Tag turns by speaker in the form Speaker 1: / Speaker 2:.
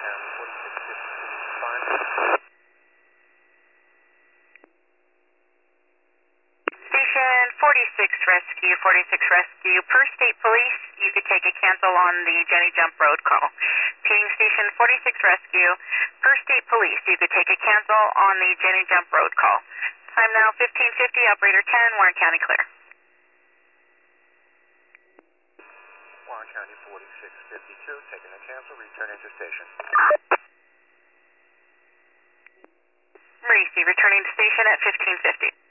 Speaker 1: Station 46 Rescue, 46 Rescue. Per state police, you could take a cancel on the Jenny Jump Road call. Repeating Station 46 Rescue. Per state police, you could take a cancel on the Jenny Jump Road call. Time now 15:50, operator 10, Warren County clear.
Speaker 2: Warren County 4652, taking a cancel, returning to station.
Speaker 1: Maurice, returning to station at 15:50.